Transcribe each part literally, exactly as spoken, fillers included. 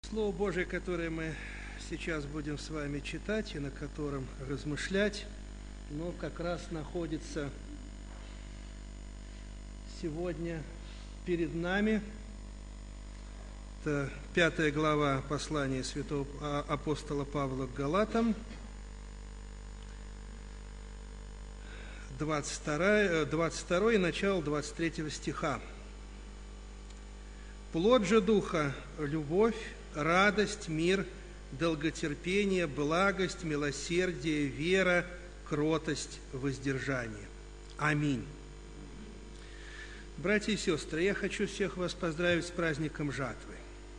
Слово Божие, которое мы сейчас будем с вами читать и на котором размышлять, но как раз находится сегодня перед нами. Это пятая глава послания святого апостола Павла к Галатам, двадцать второе, двадцать второе и начало двадцать третьего стиха. «Плод же Духа – любовь, радость, мир, долготерпение, благость, милосердие, вера, кротость, воздержание. Аминь». Братья и сестры, я хочу всех вас поздравить с праздником жатвы.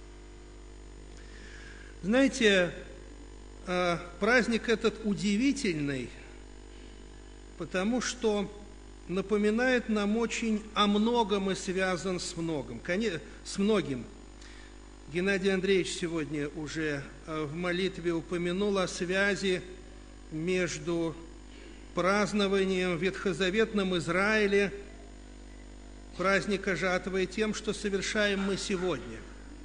Знаете, праздник этот удивительный, потому что напоминает нам очень о многом и связан с многим. С многим. Геннадий Андреевич сегодня уже в молитве упомянул о связи между празднованием в ветхозаветном Израиле праздника жатвы и тем, что совершаем мы сегодня.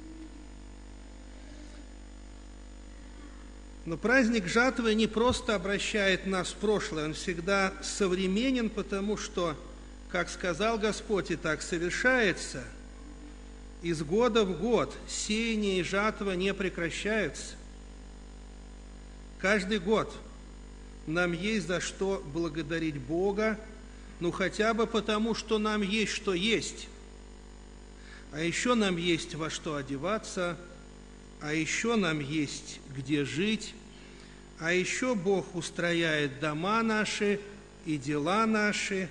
Но праздник жатвы не просто обращает нас в прошлое, он всегда современен, потому что, как сказал Господь, и так совершается, из года в год сеяние и жатва не прекращаются. Каждый год нам есть за что благодарить Бога, ну хотя бы потому, что нам есть что есть, а еще нам есть во что одеваться, а еще нам есть где жить, а еще Бог устрояет дома наши и дела наши.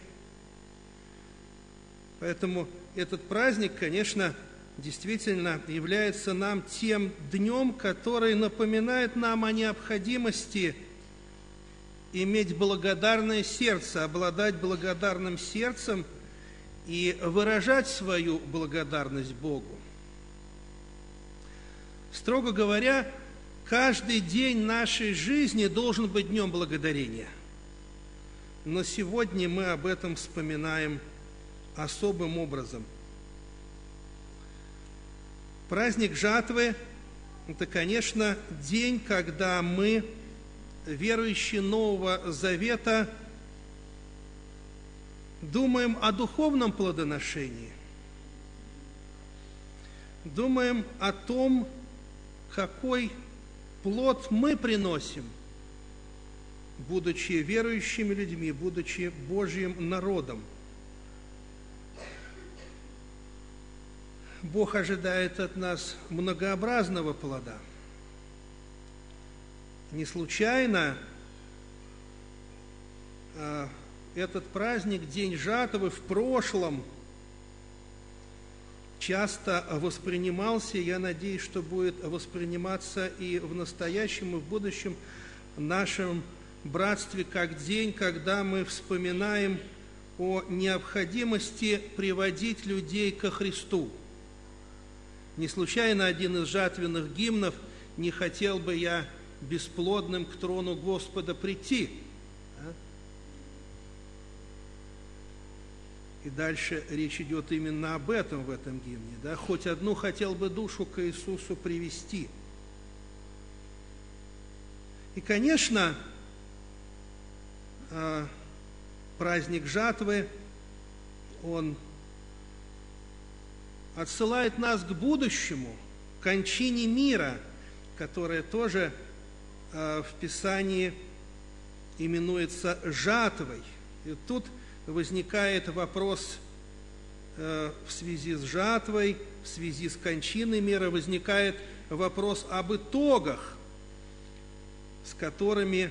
Поэтому этот праздник, конечно, действительно является нам тем днем, который напоминает нам о необходимости иметь благодарное сердце, обладать благодарным сердцем и выражать свою благодарность Богу. Строго говоря, каждый день нашей жизни должен быть днем благодарения. Но сегодня мы об этом вспоминаем особым образом. Праздник жатвы – это, конечно, день, когда мы, верующие Нового Завета, думаем о духовном плодоношении, думаем о том, какой плод мы приносим, будучи верующими людьми, будучи Божьим народом. Бог ожидает от нас многообразного плода. Не случайно э, этот праздник, День жатвы, в прошлом часто воспринимался, я надеюсь, что будет восприниматься и в настоящем, и в будущем нашем братстве, как день, когда мы вспоминаем о необходимости приводить людей ко Христу. Не случайно один из жатвенных гимнов «Не хотел бы я бесплодным к трону Господа прийти». И дальше речь идет именно об этом в этом гимне. Да? «Хоть одну хотел бы душу к Иисусу привести». И, конечно, праздник жатвы, он отсылает нас к будущему, к кончине мира, которая тоже в Писании именуется жатвой. И тут возникает вопрос э, в связи с жатвой, в связи с кончиной мира, возникает вопрос об итогах, с которыми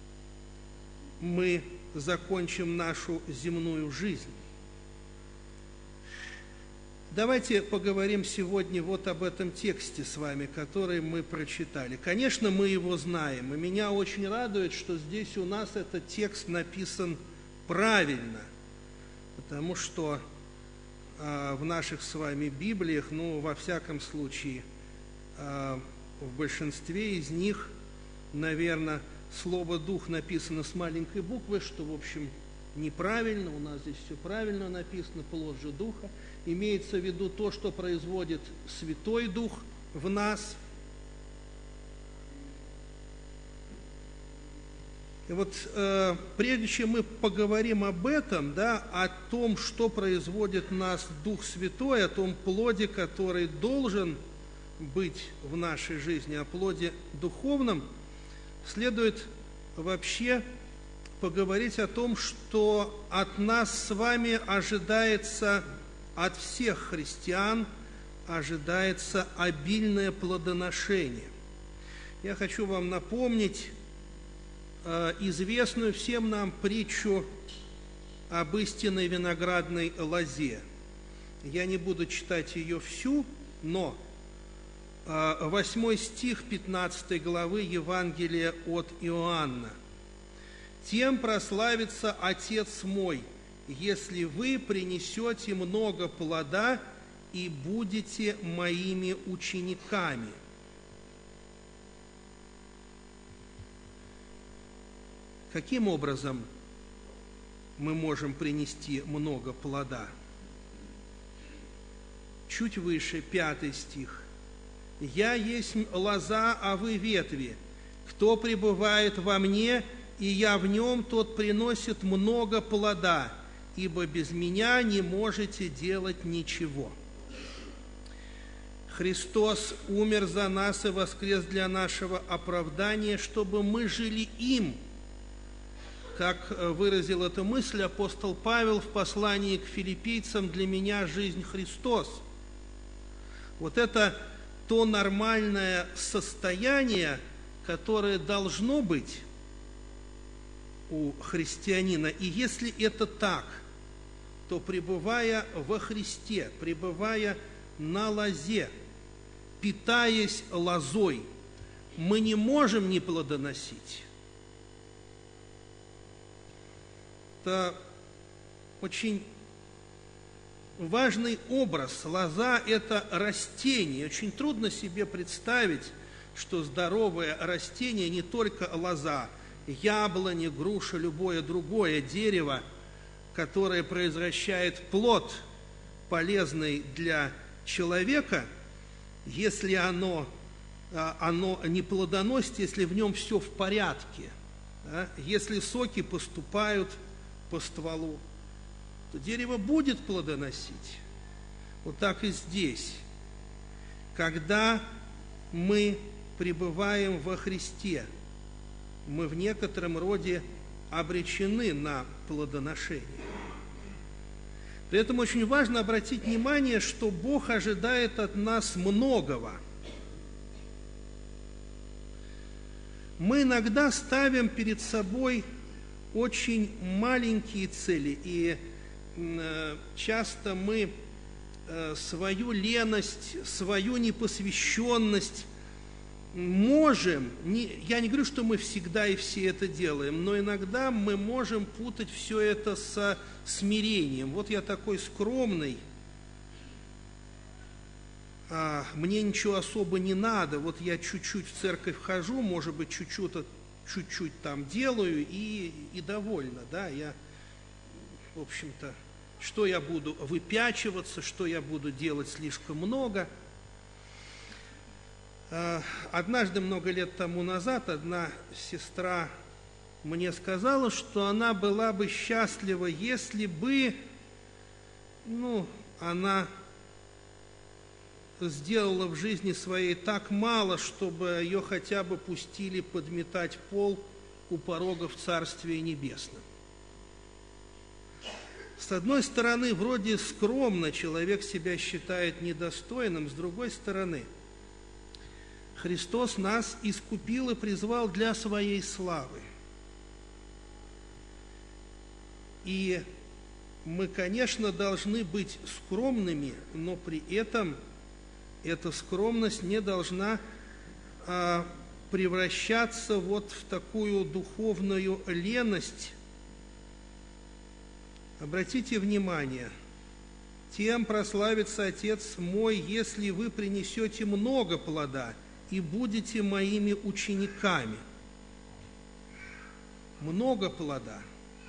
мы закончим нашу земную жизнь. Давайте поговорим сегодня вот об этом тексте с вами, который мы прочитали. Конечно, мы его знаем, и меня очень радует, что здесь у нас этот текст написан правильно, потому что э, в наших с вами Библиях, ну, во всяком случае, э, в большинстве из них, наверное, слово «дух» написано с маленькой буквы, что, в общем, неправильно, у нас здесь все правильно написано, плод же Духа. Имеется в виду то, что производит Святой Дух в нас, И вот э, прежде чем мы поговорим об этом, да, о том, что производит в нас Дух Святой, о том плоде, который должен быть в нашей жизни, о плоде духовном, следует вообще поговорить о том, что от нас с вами ожидается, от всех христиан ожидается обильное плодоношение. Я хочу вам напомнить э, известную всем нам притчу об истинной виноградной лозе. Я не буду читать ее всю, но э, восьмой стих пятнадцатой главы Евангелия от Иоанна. «Тем прославится Отец мой, если вы принесете много плода и будете моими учениками». Каким образом мы можем принести много плода? Чуть выше, пятый стих. «Я есть лоза, а вы ветви. Кто пребывает во мне, и я в нем, тот приносит много плода, ибо без меня не можете делать ничего». Христос умер за нас и воскрес для нашего оправдания, чтобы мы жили им. Как выразил эту мысль апостол Павел в послании к филиппийцам: «Для меня жизнь Христос». Вот это то нормальное состояние, которое должно быть у христианина. И если это так, то, пребывая во Христе, пребывая на лозе, питаясь лозой, мы не можем не плодоносить. Это очень важный образ. Лоза – это растение. Очень трудно себе представить, что здоровое растение не только лоза, яблони, груша, любое другое дерево, которое произвращает плод, полезный для человека, если оно, оно не плодоносит, если в нем все в порядке, да? Если соки поступают по стволу, то дерево будет плодоносить. Вот так и здесь. Когда мы пребываем во Христе, мы в некотором роде обречены на плодоношение. При этом очень важно обратить внимание, что Бог ожидает от нас многого. Мы иногда ставим перед собой очень маленькие цели, и э, часто мы э, свою леность, свою непосвященность можем, не, я не говорю, что мы всегда и все это делаем, но иногда мы можем путать все это со смирением. Вот я такой скромный, а мне ничего особо не надо, вот я чуть-чуть в церковь хожу, может быть, чуть-чуть, чуть-чуть там делаю и, и довольна, да, я, в общем-то, что я буду выпячиваться, что я буду делать слишком много. Однажды, много лет тому назад, одна сестра мне сказала, что она была бы счастлива, если бы, ну, она сделала в жизни своей так мало, чтобы ее хотя бы пустили подметать пол у порога в Царствие Небесном. С одной стороны, вроде скромно человек себя считает недостойным, с другой стороны, Христос нас искупил и призвал для своей славы. И мы, конечно, должны быть скромными, но при этом эта скромность не должна а, превращаться вот в такую духовную леность. Обратите внимание, тем прославится Отец мой, если вы принесете много плода и будете моими учениками. Много плода.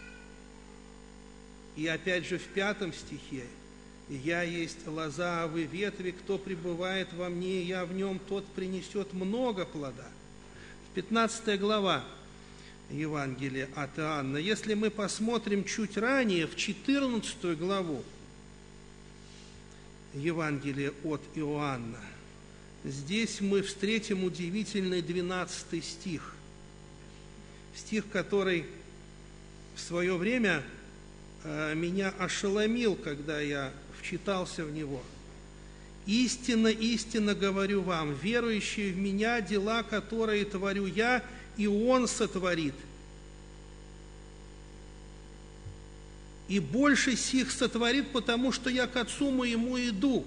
И опять же в пятом стихе: «Я есть лоза, а вы ветви, кто пребывает во мне, я в нем, тот принесет много плода». В пятнадцатая глава: Евангелия от Иоанна. Если мы посмотрим чуть ранее, в четырнадцатую главу Евангелия от Иоанна, здесь мы встретим удивительный двенадцатый стих. Стих, который в свое время э, меня ошеломил, когда я вчитался в него. «Истинно, истинно говорю вам, верующий в Меня, дела, которые творю Я, и Он сотворит. И больше сих сотворит, потому что Я к Отцу Моему иду».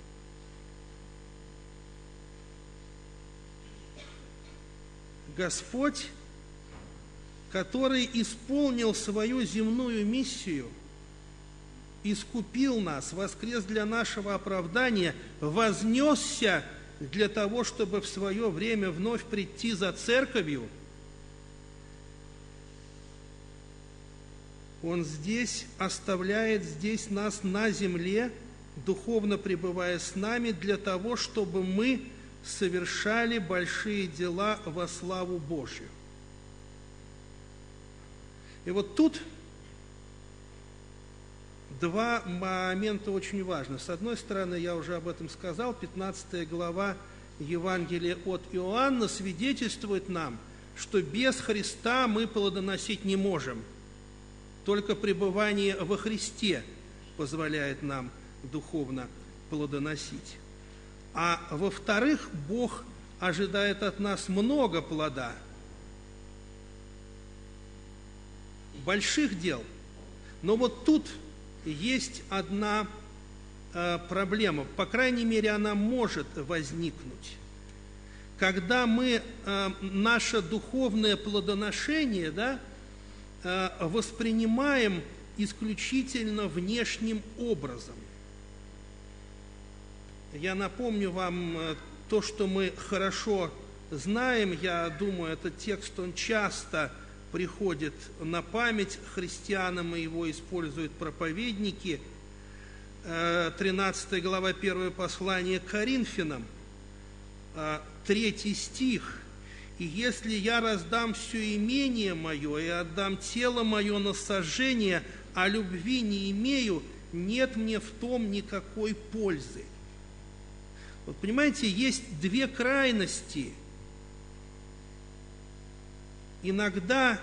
Господь, который исполнил свою земную миссию, искупил нас, воскрес для нашего оправдания, вознесся для того, чтобы в свое время вновь прийти за церковью. Он здесь оставляет здесь нас на земле, духовно пребывая с нами, для того, чтобы мы совершали большие дела во славу Божью. И вот тут два момента очень важны. С одной стороны, я уже об этом сказал, пятнадцатая глава Евангелия от Иоанна свидетельствует нам, что без Христа мы плодоносить не можем. Только пребывание во Христе позволяет нам духовно плодоносить. А во-вторых, Бог ожидает от нас много плода, больших дел. Но вот тут есть одна э, проблема, по крайней мере, она может возникнуть. Когда мы э, наше духовное плодоношение, да, э, воспринимаем исключительно внешним образом. Я напомню вам э, то, что мы хорошо знаем. Я думаю, этот текст, он часто приходит на память христианам, и его используют проповедники. тринадцатая глава, первое послание к Коринфянам, третий стих. «И если я раздам все имение мое и отдам тело мое на сожжение, а любви не имею, нет мне в том никакой пользы». Вот понимаете, есть две крайности. Иногда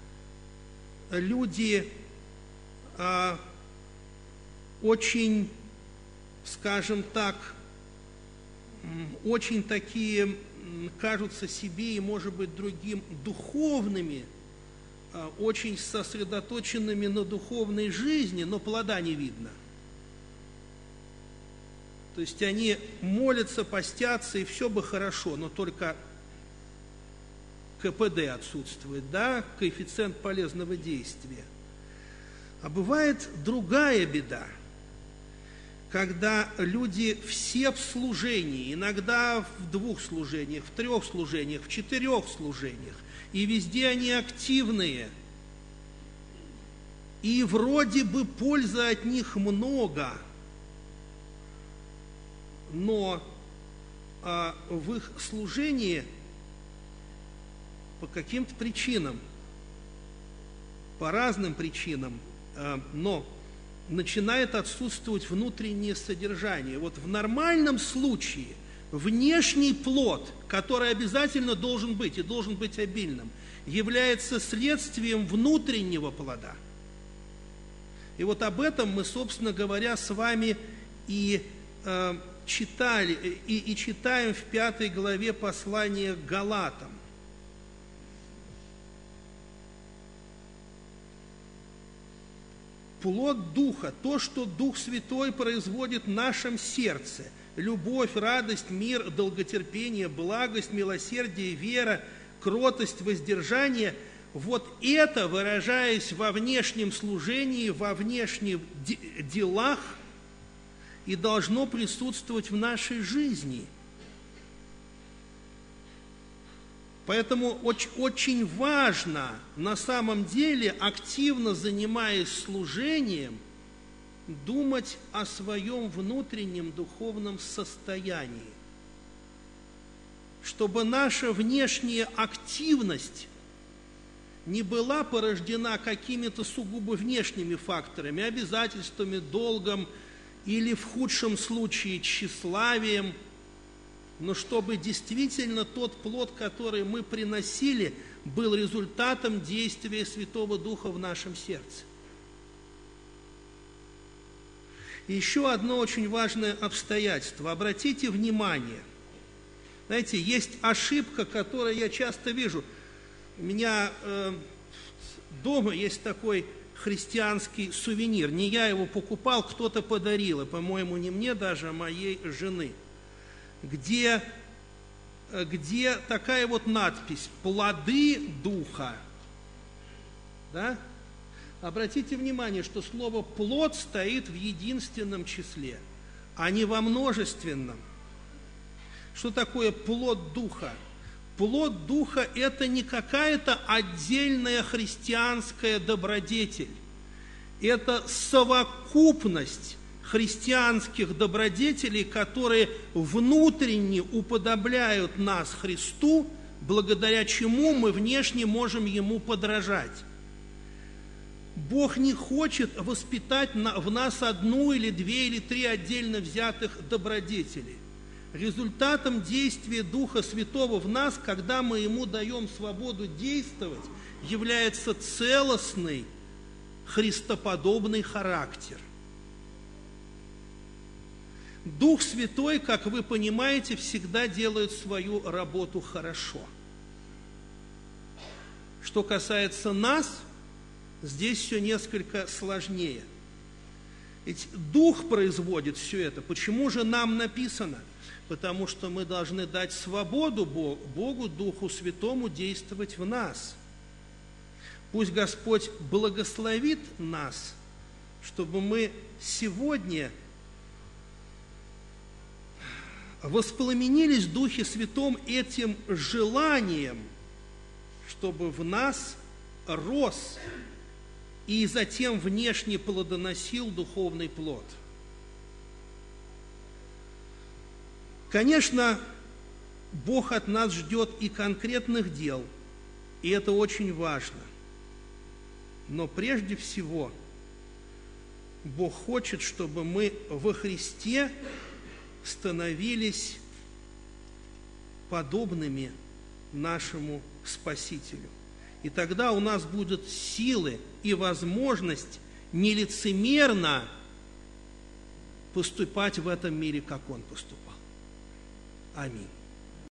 люди а, очень, скажем так, очень такие кажутся себе и, может быть, другим духовными, а, очень сосредоточенными на духовной жизни, но плода не видно. То есть они молятся, постятся, и все бы хорошо, но только ка пэ дэ отсутствует, да, коэффициент полезного действия. А бывает другая беда, когда люди все в служении, иногда в двух служениях, в трех служениях, в четырех служениях, и везде они активные, и вроде бы пользы от них много, но а, в их служении по каким-то причинам, по разным причинам, но начинает отсутствовать внутреннее содержание. Вот в нормальном случае внешний плод, который обязательно должен быть и должен быть обильным, является следствием внутреннего плода. И вот об этом мы, собственно говоря, с вами и э, читали, и, и читаем в пятой главе послания к Галатам. Плод Духа, то, что Дух Святой производит в нашем сердце, любовь, радость, мир, долготерпение, благость, милосердие, вера, кротость, воздержание, вот это, выражаясь во внешнем служении, во внешних делах, и должно присутствовать в нашей жизни. Поэтому очень, очень важно, на самом деле, активно занимаясь служением, думать о своем внутреннем духовном состоянии, чтобы наша внешняя активность не была порождена какими-то сугубо внешними факторами, обязательствами, долгом или в худшем случае тщеславием, но чтобы действительно тот плод, который мы приносили, был результатом действия Святого Духа в нашем сердце. И еще одно очень важное обстоятельство. Обратите внимание. Знаете, есть ошибка, которую я часто вижу. У меня э, дома есть такой христианский сувенир. Не я его покупал, кто-то подарил. И, по-моему, не мне даже, а моей жены. Где, где такая вот надпись «Плоды Духа». Да? Обратите внимание, что слово «плод» стоит в единственном числе, а не во множественном. Что такое плод Духа? Плод Духа – это не какая-то отдельная христианская добродетель. Это совокупность христианских добродетелей, которые внутренне уподобляют нас Христу, благодаря чему мы внешне можем Ему подражать. Бог не хочет воспитать в нас одну или две или три отдельно взятых добродетели. Результатом действия Духа Святого в нас, когда мы Ему даем свободу действовать, является целостный, христоподобный характер. Дух Святой, как вы понимаете, всегда делает свою работу хорошо. Что касается нас, здесь все несколько сложнее. Ведь Дух производит все это. Почему же нам написано? Потому что мы должны дать свободу Богу, Духу Святому, действовать в нас. Пусть Господь благословит нас, чтобы мы сегодня воспламенились в Духе Святом этим желанием, чтобы в нас рос и затем внешне плодоносил духовный плод. Конечно, Бог от нас ждет и конкретных дел, и это очень важно. Но прежде всего Бог хочет, чтобы мы во Христе становились подобными нашему Спасителю. И тогда у нас будут силы и возможность нелицемерно поступать в этом мире, как Он поступал. Аминь.